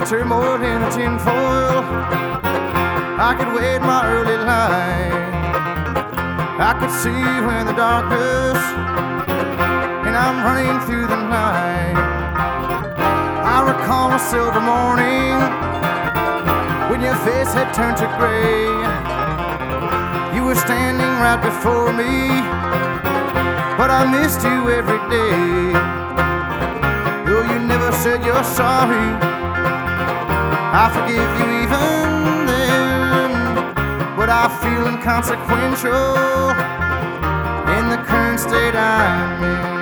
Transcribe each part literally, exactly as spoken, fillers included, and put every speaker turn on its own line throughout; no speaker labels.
turmoil in a tinfoil. I could wait my early light. I could see when the darkness, and I'm running through the night. I recall a silver morning when your face had turned to gray. You were standing right before me, but I missed you every day. Though you never said you're sorry, I forgive you even then. But I feel inconsequential in the current state I'm in.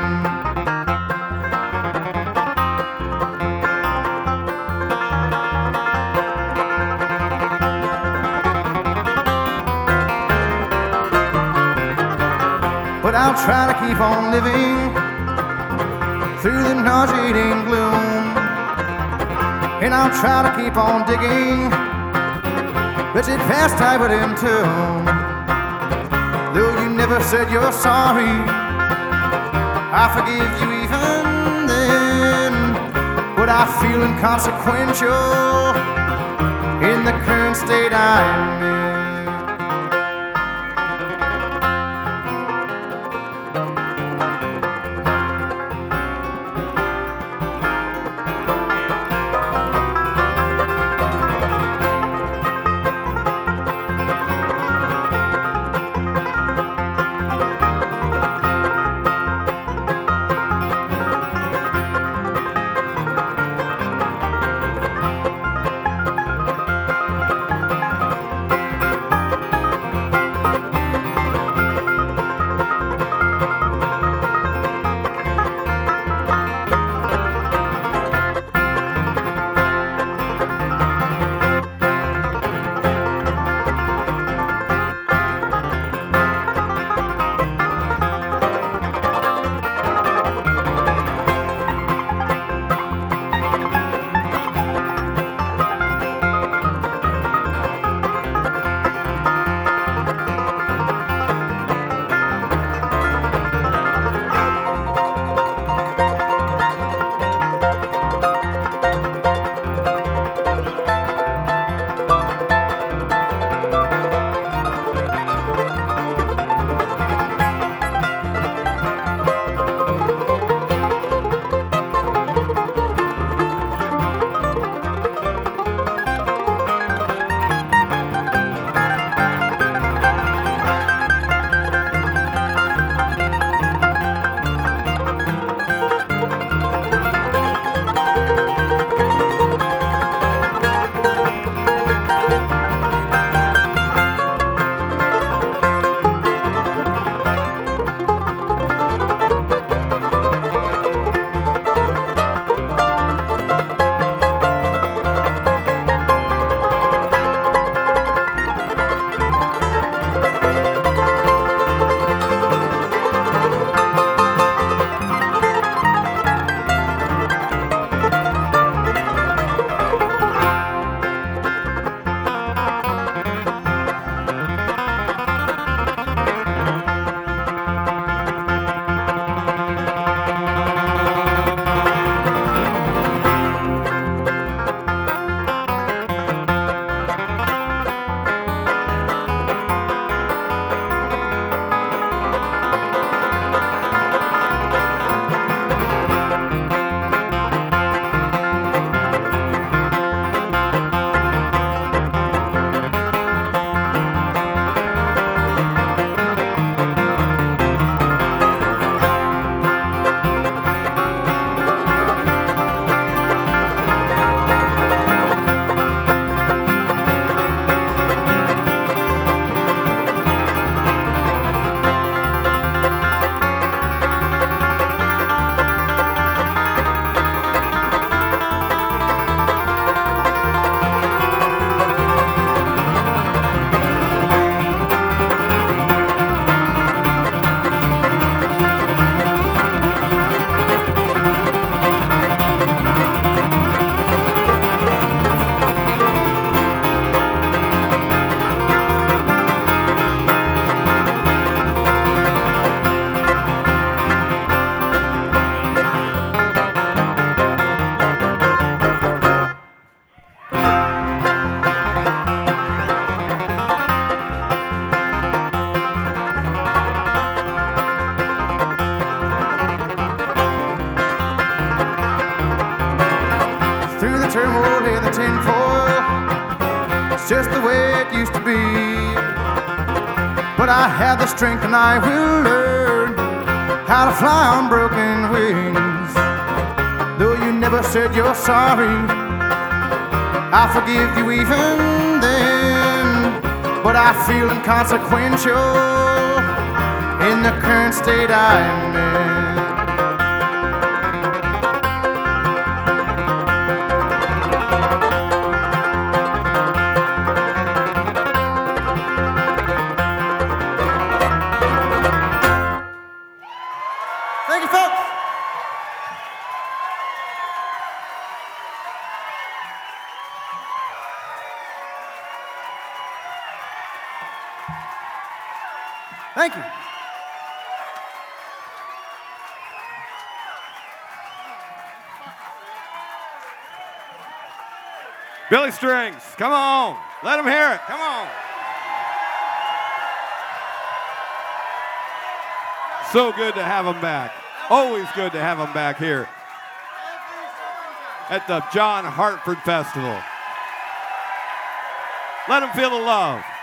But I'll try to keep on living through the nauseating gloom, and I'll try to keep on digging wretched past I would entomb. Though you never said you're sorry, I forgive you even then. But I feel inconsequential in the current state I'm in. turmoil in the tinfoil. It's just the way it used to be. But I have the strength and I will learn how to fly on broken wings. Though you never said you're sorry, I forgive you even then. But I feel inconsequential in the current state I'm in. Thank you, folks. Thank you.
Billy Strings, come on. Let them hear it. Come on. So good to have them back. Always good to have them back here at the John Hartford Festival. Let them feel the love.